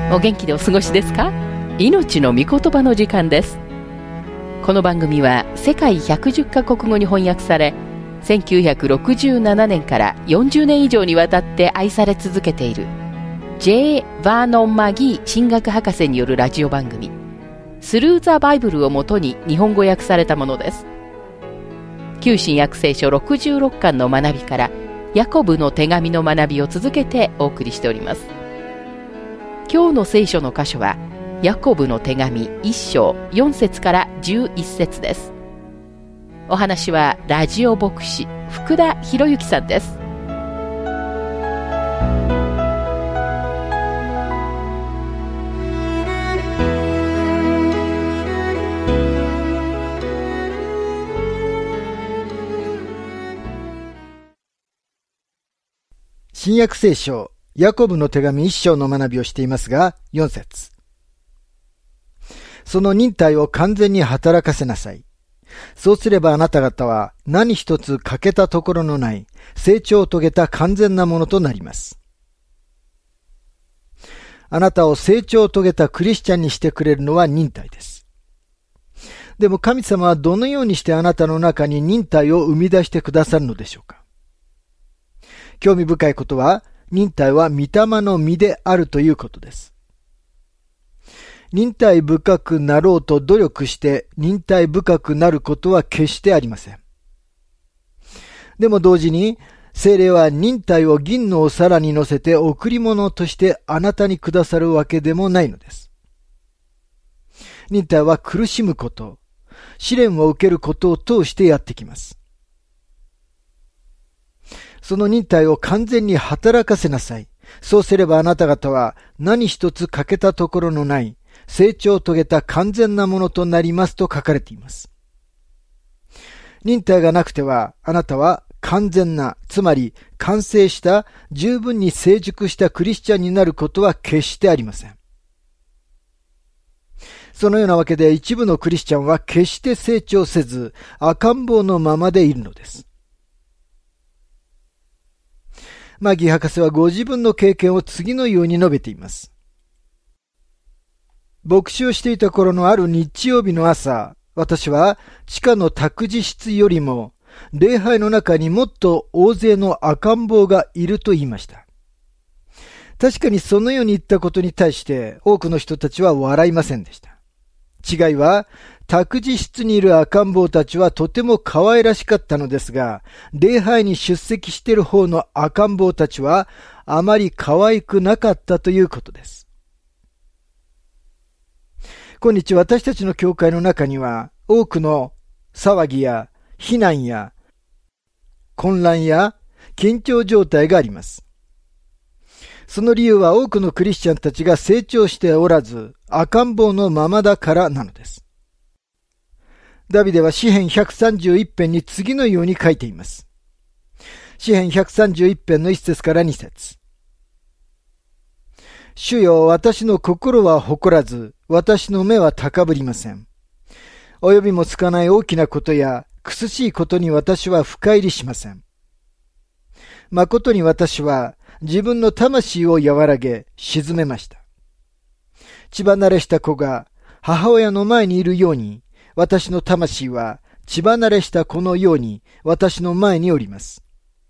お元気でお過ごしですか？命の御言葉の時間です。この番組は世界110カ国語に翻訳され、1967年から40年以上にわたって愛され続けている J. バーノン・マギー神学博士によるラジオ番組スルー・ザ・バイブルをもとに日本語訳されたものです。旧新約聖書66巻の学びからヤコブの手紙の学びを続けてお送りしております。今日の聖書の箇所はヤコブの手紙1章4節から11節です。お話はラジオ牧師福田博之さんです。 新約聖書ヤコブの手紙1章の学びをしていますが、4節。その忍耐を完全に働かせなさい。そうすればあなた方は何一つ欠けたところのない成長を遂げた完全なものとなります。あなたを成長を遂げたクリスチャンにしてくれるのは忍耐です。でも神様はどのようにしてあなたの中に忍耐を生み出してくださるのでしょうか。興味深いことは、忍耐は御霊の実であるということです。忍耐深くなろうと努力して忍耐深くなることは決してありません。でも同時に、聖霊は忍耐を銀のお皿に乗せて贈り物としてあなたにくださるわけでもないのです。忍耐は苦しむこと、試練を受けることを通してやってきます。その忍耐を完全に働かせなさい。そうすればあなた方は何一つ欠けたところのない成長を遂げた完全なものとなりますと書かれています。忍耐がなくてはあなたは完全な、つまり完成した十分に成熟したクリスチャンになることは決してありません。そのようなわけで一部のクリスチャンは決して成長せず赤ん坊のままでいるのです。マギー博士はご自分の経験を次のように述べています。牧師をしていた頃のある日曜日の朝、私は地下の託児室よりも礼拝の中にもっと大勢の赤ん坊がいると言いました。確かにそのように言ったことに対して多くの人たちは笑いませんでした。違いは、託児室にいる赤ん坊たちはとても可愛らしかったのですが、礼拝に出席している方の赤ん坊たちはあまり可愛くなかったということです。今日私たちの教会の中には多くの騒ぎや非難や混乱や緊張状態があります。その理由は多くのクリスチャンたちが成長しておらず赤ん坊のままだからなのです。ダビデは詩編131編に次のように書いています。詩編131編の1節から2節。主よ、私の心は誇らず、私の目は高ぶりません。及びもつかない大きなことや、苦しいことに私は深入りしません。誠に私は自分の魂を和らげ、沈めました。血離れした子が母親の前にいるように、私の魂は血離れした子のように私の前におります。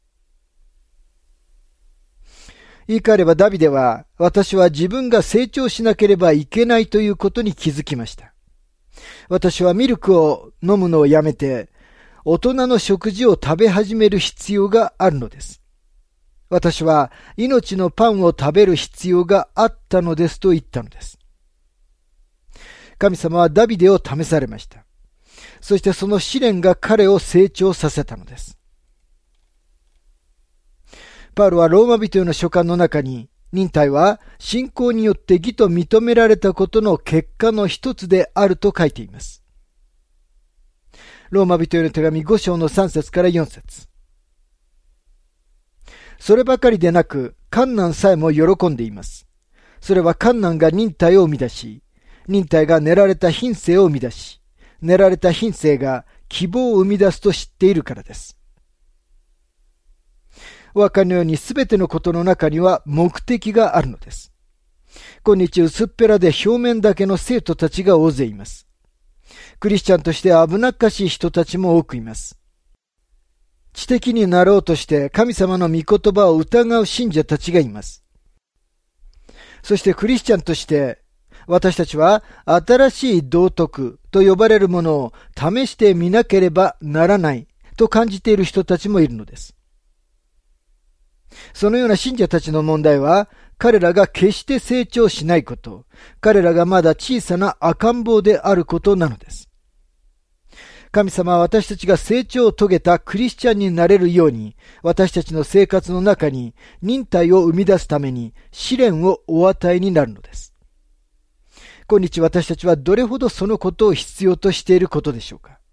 言い換えればダビデは、私は自分が成長しなければいけないということに気づきました。私はミルクを飲むのをやめて、大人の食事を食べ始める必要があるのです。私は命のパンを食べる必要があったのですと言ったのです。神様はダビデを試されました。そしてその試練が彼を成長させたのです。パウロはローマ人への書簡の中に、忍耐は信仰によって義と認められたことの結果の一つであると書いています。ローマ人への手紙5章の3節から4節。そればかりでなく、患難さえも喜んでいます。それは患難が忍耐を生み出し、忍耐が練られた品性を生み出し、練られた品性が希望を生み出すと知っているからです。お分かりのようにすべてのことの中には目的があるのです。 今日薄っぺらで表面だけの生徒たちが大勢います。クリスチャンとして危なっかしい人たちも多くいます。知的になろうとして神様の御言葉を疑う信者たちがいます。そしてクリスチャンとして私たちは新しい道徳と呼ばれるものを試してみなければならないと感じている人たちもいるのです。そのような信者たちの問題は、彼らが決して成長しないこと、彼らがまだ小さな赤ん坊であることなのです。神様は私たちが成長を遂げたクリスチャンになれるように、私たちの生活の中に忍耐を生み出すために試練をお与えになるのです。今日私たちはどれほどそのことを必要としていることでしょうか。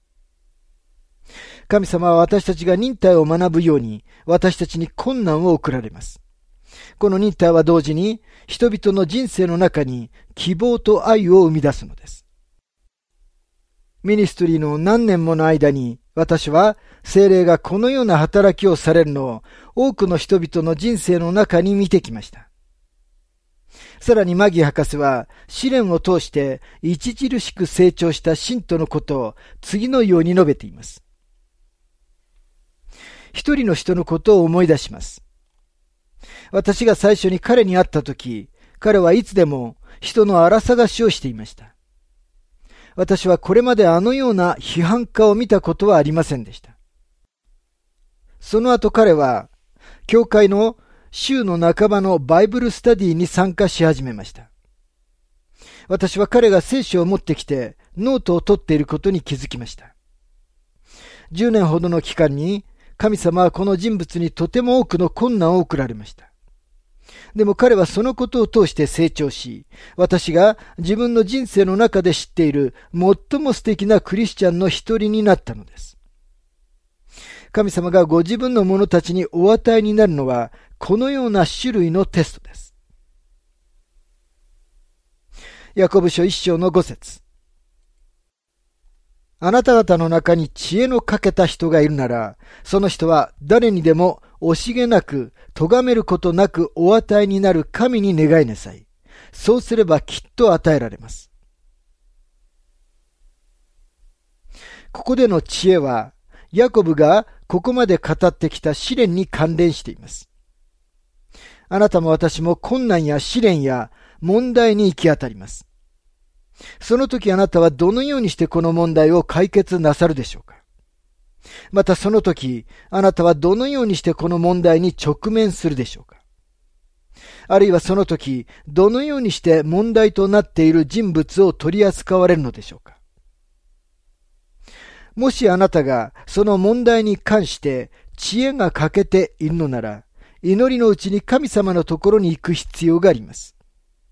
神様は私たちが忍耐を学ぶように、私たちに困難を送られます。この忍耐は同時に、人々の人生の中に希望と愛を生み出すのです。ミニストリーの何年もの間に、私は聖霊がこのような働きをされるのを多くの人々の人生の中に見てきました。さらにマギー博士は試練を通して著しく成長した信徒のことを次のように述べています。一人の人のことを思い出します。私が最初に彼に会ったとき、彼はいつでも人の荒探しをしていました。私はこれまであのような批判家を見たことはありませんでした。その後彼は、教会の週の半ばのバイブルスタディに参加し始めました。私は彼が聖書を持ってきてノートを取っていることに気づきました。10年ほどの期間に神様はこの人物にとても多くの困難を送られました。でも彼はそのことを通して成長し、私が自分の人生の中で知っている最も素敵なクリスチャンの一人になったのです。神様がご自分の者たちにお与えになるのは、このような種類のテストです。ヤコブ書1章の5節。あなた方の中に知恵の欠けた人がいるなら、その人は誰にでも惜しげなく、咎めることなくお与えになる神に願いなさい。そうすればきっと与えられます。ここでの知恵は、ヤコブがここまで語ってきた試練に関連しています。あなたも私も困難や試練や問題に行き当たります。その時あなたはどのようにしてこの問題を解決なさるでしょうか。またその時あなたはどのようにしてこの問題に直面するでしょうか。あるいはその時どのようにして問題となっている人物を取り扱われるのでしょうか。もしあなたがその問題に関して知恵が欠けているのなら、祈りのうちに神様のところに行く必要があります。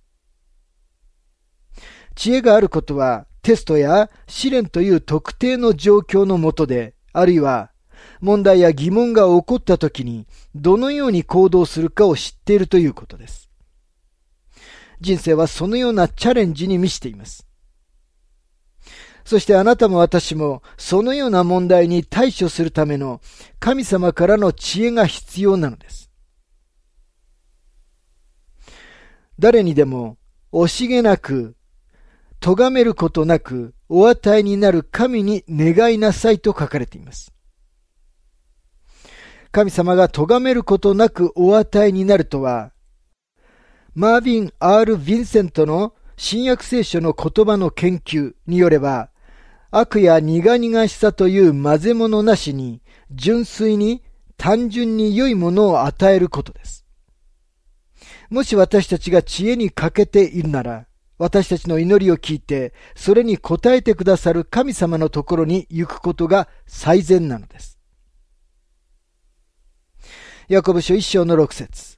知恵があることはテストや試練という特定の状況の下で、あるいは問題や疑問が起こったときにどのように行動するかを知っているということです。人生はそのようなチャレンジに満ちています。そしてあなたも私もそのような問題に対処するための神様からの知恵が必要なのです。誰にでも惜しげなく、咎めることなくお与えになる神に願いなさいと書かれています。神様が咎めることなくお与えになるとは、マービン・ R ・ヴィンセントの新約聖書の言葉の研究によれば、悪や苦々しさという混ぜ物なしに、純粋に単純に良いものを与えることです。もし私たちが知恵に欠けているなら、私たちの祈りを聞いて、それに応えてくださる神様のところに行くことが最善なのです。ヤコブ書1章の6節。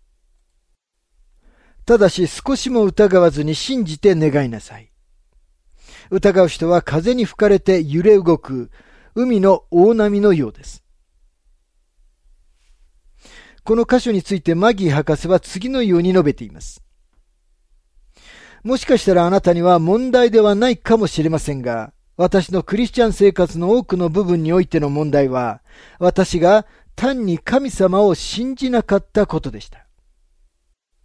ただし少しも疑わずに信じて願いなさい。疑う人は風に吹かれて揺れ動く海の大波のようです。この箇所についてマギー博士は次のように述べています。もしかしたらあなたには問題ではないかもしれませんが、私のクリスチャン生活の多くの部分においての問題は、私が単に神様を信じなかったことでした。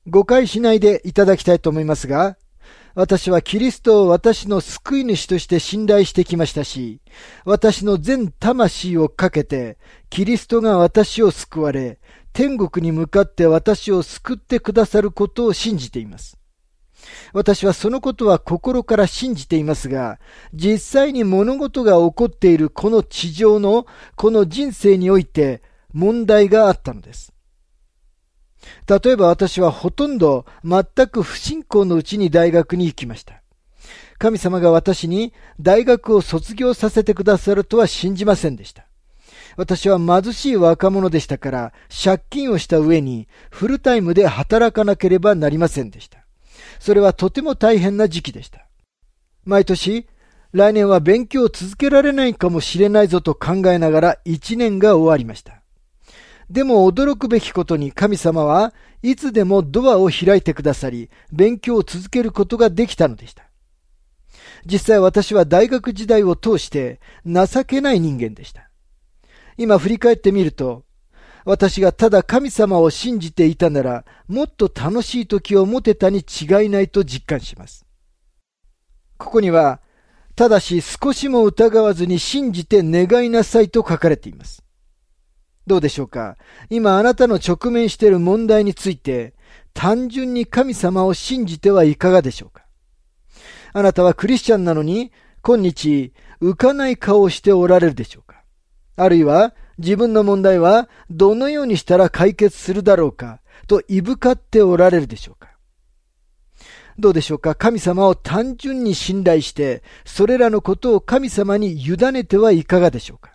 誤解しないでいただきたいと思いますが、私はキリストを私の救い主として信頼してきましたし、私の全魂をかけて、キリストが私を救われ、天国に向かって私を救ってくださることを信じています。私はそのことは心から信じていますが、実際に物事が起こっているこの地上のこの人生において問題があったのです。例えば私はほとんど全く不信仰のうちに大学に行きました。神様が私に大学を卒業させてくださるとは信じませんでした。私は貧しい若者でしたから借金をした上にフルタイムで働かなければなりませんでした。それはとても大変な時期でした。毎年、来年は勉強を続けられないかもしれないぞと考えながら1年が終わりました。でも驚くべきことに神様はいつでもドアを開いてくださり、勉強を続けることができたのでした。実際私は大学時代を通して情けない人間でした。今振り返ってみると、私がただ神様を信じていたなら、もっと楽しい時を持てたに違いないと実感します。ここには、ただし少しも疑わずに信じて願いなさいと書かれています。どうでしょうか。今あなたの直面している問題について、単純に神様を信じてはいかがでしょうか。あなたはクリスチャンなのに、今日浮かない顔をしておられるでしょうか。あるいは、自分の問題はどのようにしたら解決するだろうか、といぶかっておられるでしょうか。どうでしょうか。神様を単純に信頼して、それらのことを神様に委ねてはいかがでしょうか。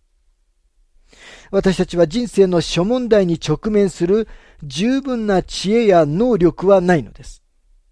私たちは人生の諸問題に直面する十分な知恵や能力はないのです。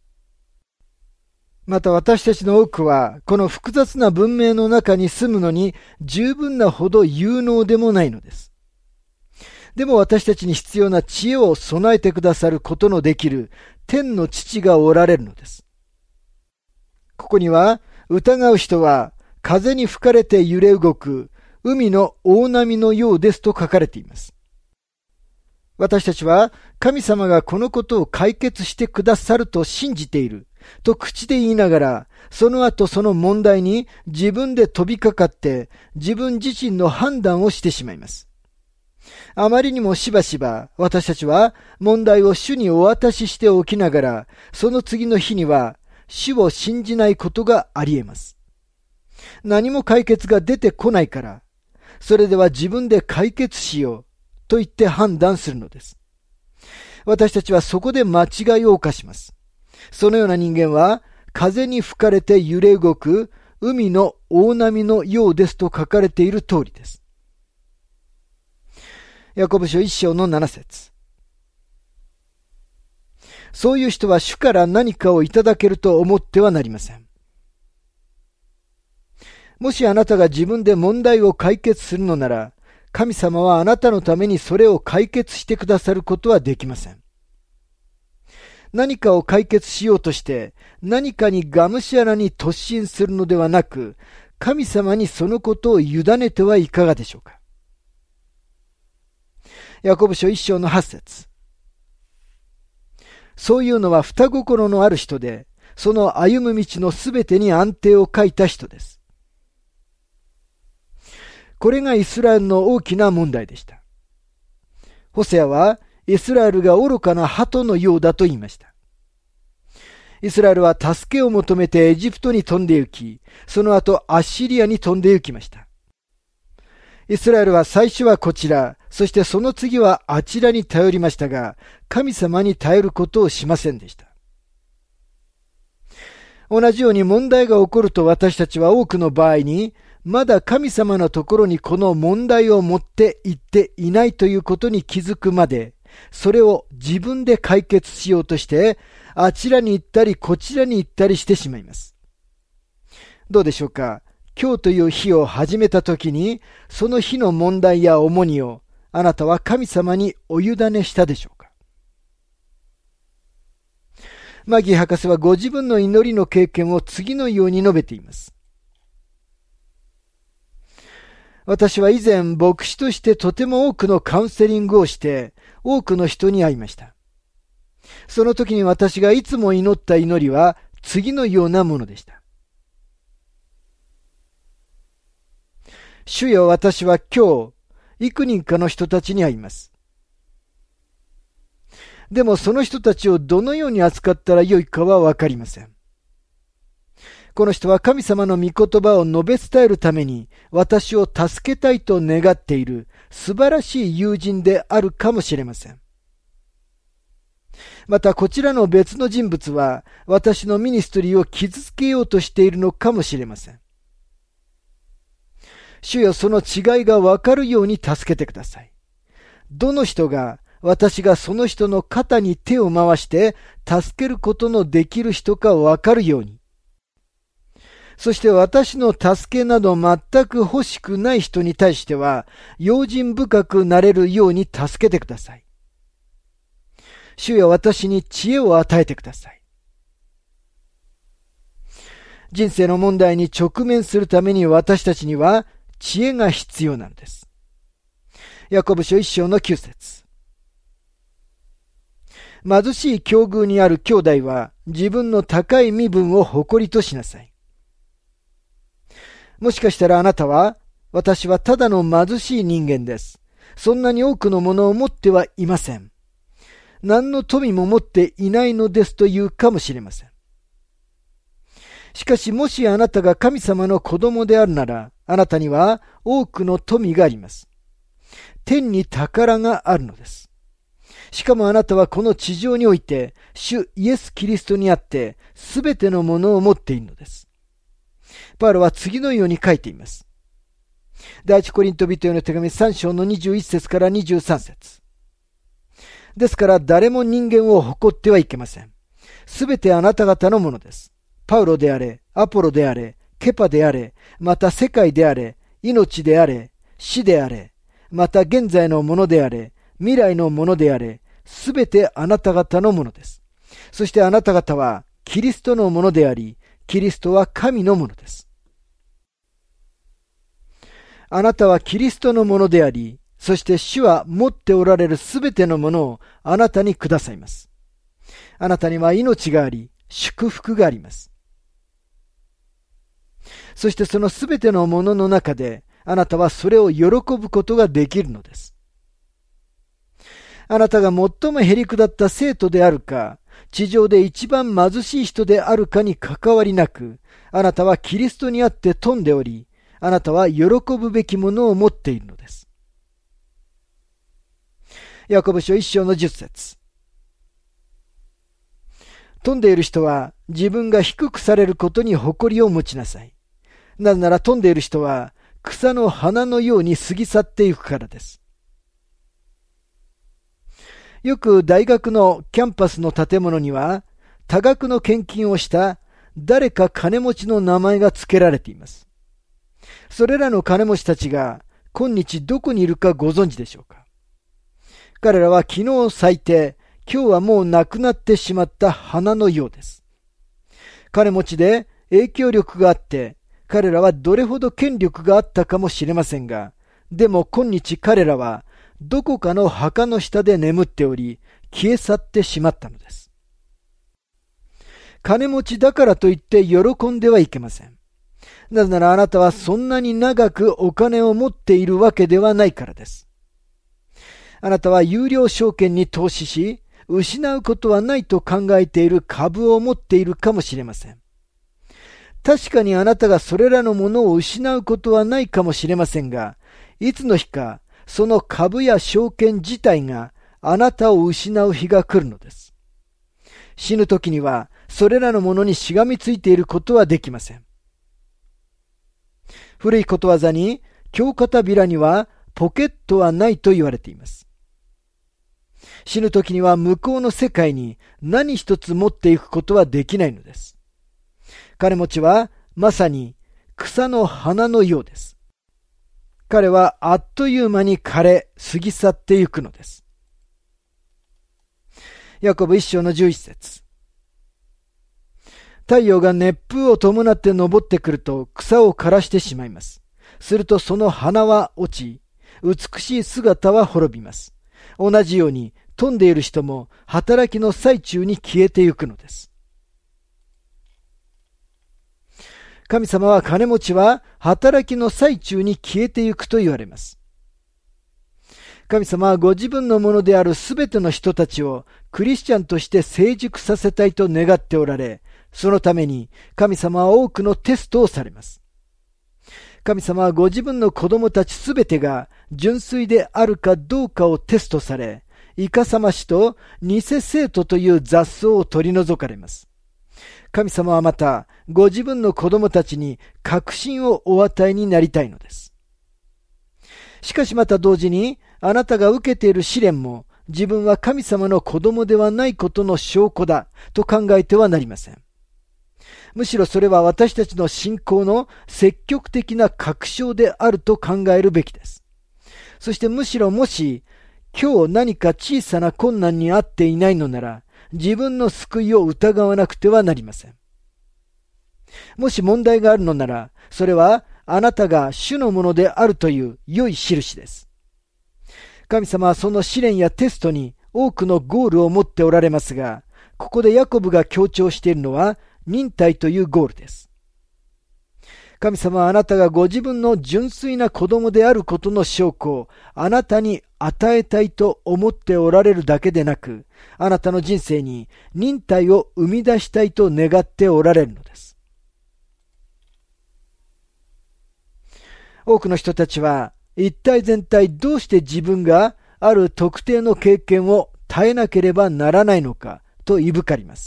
また私たちの多くは、この複雑な文明の中に住むのに十分なほど有能でもないのです。でも私たちに必要な知恵を備えてくださることのできる天の父がおられるのです。ここには、疑う人は風に吹かれて揺れ動く海の大波のようですと書かれています。私たちは神様がこのことを解決してくださると信じていると口で言いながら、その後その問題に自分で飛びかかって自分自身の判断をしてしまいます。あまりにもしばしば私たちは問題を主にお渡ししておきながら、その次の日には主を信じないことがあり得ます。何も解決が出てこないから、それでは自分で解決しようと言って判断するのです。私たちはそこで間違いを犯します。そのような人間は風に吹かれて揺れ動く海の大波のようですと書かれている通りです。ヤコブ書1章の7節。そういう人は主から何かをいただけると思ってはなりません。もしあなたが自分で問題を解決するのなら、神様はあなたのためにそれを解決してくださることはできません。何かを解決しようとして何かにがむしゃらに突進するのではなく、神様にそのことを委ねてはいかがでしょうか。ヤコブ書1章の8節。そういうのは双心のある人で、その歩む道のすべてに安定を欠いた人です。これがイスラエルの大きな問題でした。ホセアはイスラエルが愚かな鳩のようだと言いました。イスラエルは助けを求めてエジプトに飛んで行き、その後アッシリアに飛んで行きました。イスラエルは最初はこちら、そしてその次はあちらに頼りましたが、神様に頼ることをしませんでした。同じように問題が起こると私たちは多くの場合に、まだ神様のところにこの問題を持って行っていないということに気づくまで、それを自分で解決しようとして、あちらに行ったりこちらに行ったりしてしまいます。どうでしょうか。今日という日を始めたときに、その日の問題や重荷をあなたは神様にお委ねしたでしょうか。マギー博士はご自分の祈りの経験を次のように述べています。私は以前牧師としてとても多くのカウンセリングをして多くの人に会いました。 その時に私がいつも祈った祈りは次のようなものでした。主よ、私は今日、幾人かの人たちに会います。でもその人たちをどのように扱ったらよいかはわかりません。この人は神様の御言葉を述べ伝えるために私を助けたいと願っている素晴らしい友人であるかもしれません。またこちらの別の人物は私のミニストリーを傷つけようとしているのかもしれません。主よ、その違いがわかるように助けてください。どの人が私がその人の肩に手を回して助けることのできる人かわかるように。そして私の助けなど全く欲しくない人に対しては用心深くなれるように助けてください。主よ、私に知恵を与えてください。人生の問題に直面するために私たちには知恵が必要なのです。ヤコブ書1章の9節。貧しい境遇にある兄弟は自分の高い身分を誇りとしなさい。もしかしたらあなたは、私はただの貧しい人間です。そんなに多くのものを持ってはいません。何の富も持っていないのですと言うかもしれません。しかしもしあなたが神様の子供であるなら、あなたには多くの富があります。天に宝があるのです。しかもあなたはこの地上において、主イエス・キリストにあって、すべてのものを持っているのです。パウロは次のように書いています。第一コリント人への手紙3章の21節から23節。ですから誰も人間を誇ってはいけません。すべてあなた方のものです。パウロであれ、アポロであれ、ケパであれ、また世界であれ、命であれ、死であれ、また現在のものであれ、未来のものであれ、すべてあなた方のものです。そしてあなた方はキリストのものであり、キリストは神のものです。あなたはキリストのものであり、そして主は持っておられるすべてのものをあなたにくださいます。あなたには命があり、祝福があります。そしてそのすべてのものの中で、あなたはそれを喜ぶことができるのです。あなたが最もへりくだった生徒であるか、地上で一番貧しい人であるかに関わりなく、あなたはキリストにあって富んでおり、あなたは喜ぶべきものを持っているのです。ヤコブ書1章の10節。富んでいる人は自分が低くされることに誇りを持ちなさい。なぜなら富んでいる人は草の花のように過ぎ去っていくからです。よく大学のキャンパスの建物には多額の献金をした誰か金持ちの名前が付けられています。それらの金持ちたちが今日どこにいるかご存知でしょうか。彼らは昨日咲いて今日はもうなくなってしまった花のようです。金持ちで影響力があって彼らはどれほど権力があったかもしれませんが、でも今日彼らはどこかの墓の下で眠っており、消え去ってしまったのです。金持ちだからといって喜んではいけません。なぜならあなたはそんなに長くお金を持っているわけではないからです。あなたは有料証券に投資し、失うことはないと考えている株を持っているかもしれません。確かにあなたがそれらのものを失うことはないかもしれませんが、いつの日かその株や証券自体があなたを失う日が来るのです。死ぬ時にはそれらのものにしがみついていることはできません。古いことわざに、京片びらにはポケットはないと言われています。死ぬ時には向こうの世界に何一つ持っていくことはできないのです。金持ちはまさに草の花のようです。彼はあっという間に枯れ、過ぎ去っていくのです。ヤコブ1章の11節。太陽が熱風を伴って昇ってくると草を枯らしてしまいます。するとその花は落ち、美しい姿は滅びます。同じように富んでいる人も働きの最中に消えてゆくのです。神様は金持ちは働きの最中に消えてゆくと言われます。神様はご自分のものであるすべての人たちをクリスチャンとして成熟させたいと願っておられ、そのために神様は多くのテストをされます。神様はご自分の子供たちすべてが純粋であるかどうかをテストされ、いかさましと偽生徒という雑草を取り除かれます。神様はまたご自分の子供たちに確信をお与えになりたいのです。しかしまた同時に、あなたが受けている試練も自分は神様の子供ではないことの証拠だと考えてはなりません。むしろそれは私たちの信仰の積極的な確証であると考えるべきです。そしてむしろもし今日何か小さな困難にあっていないのなら、自分の救いを疑わなくてはなりません。もし問題があるのなら、それはあなたが主のものであるという良い印です。神様はその試練やテストに多くのゴールを持っておられますが、ここでヤコブが強調しているのは忍耐というゴールです。神様はあなたがご自分の純粋な子供であることの証拠をあなたに与えたいと思っておられるだけでなく、あなたの人生に忍耐を生み出したいと願っておられるのです。多くの人たちは一体全体どうして自分がある特定の経験を耐えなければならないのかといぶかります。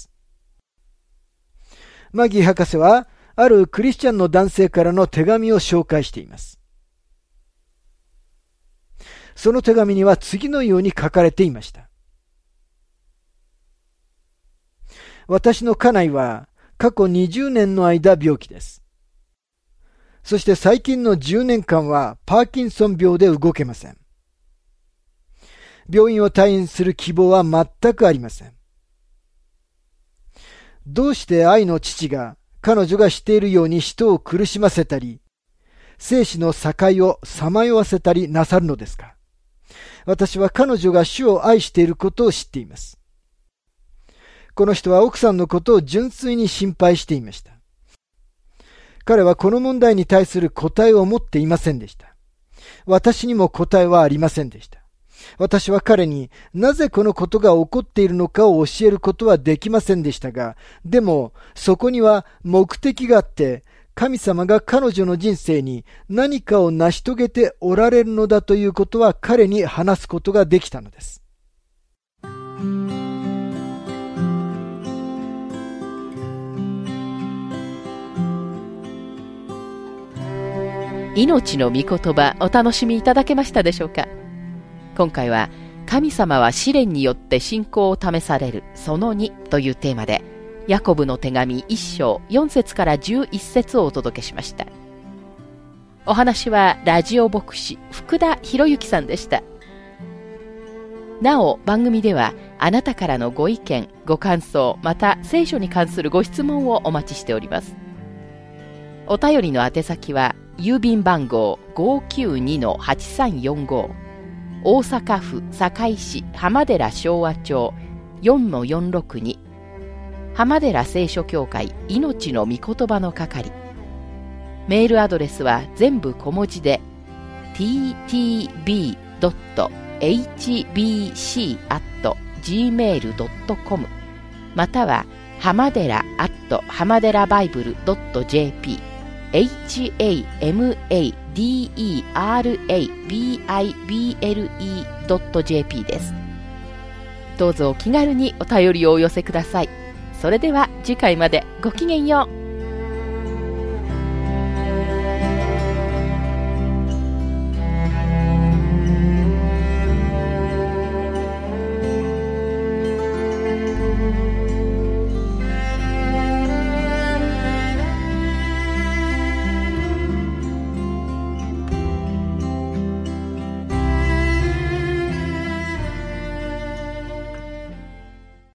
マギー博士はあるクリスチャンの男性からの手紙を紹介しています。その手紙には次のように書かれていました。私の家内は過去20年の間病気です。そして最近の10年間はパーキンソン病で動けません。病院を退院する希望は全くありません。どうして愛の父が彼女がしているように人を苦しませたり、生死の境をさまよわせたりなさるのですか？私は彼女が主を愛していることを知っています。この人は奥さんのことを純粋に心配していました。彼はこの問題に対する答えを持っていませんでした。私にも答えはありませんでした。私は彼になぜこのことが起こっているのかを教えることはできませんでしたが、でもそこには目的があって、神様が彼女の人生に何かを成し遂げておられるのだということは彼に話すことができたのです。 命の御言葉、お楽しみいただけましたでしょうか。今回は神様は試練によって信仰を試されるその2というテーマで、ヤコブの手紙1章4節から11節をお届けしました。お話はラジオ牧師福田博之さんでした。なお番組ではあなたからのご意見ご感想、また聖書に関するご質問をお待ちしております。お便りの宛先は郵便番号 592-8345 大阪府堺市浜寺昭和町 4-462 浜寺聖書協会命の御言葉の係。メールアドレスは全部小文字で ttb.hbc@gmail.com または浜寺@hamaderabible.jp hamaderabible.jp です。どうぞお気軽にお便りをお寄せください。それでは次回までごきげんよう。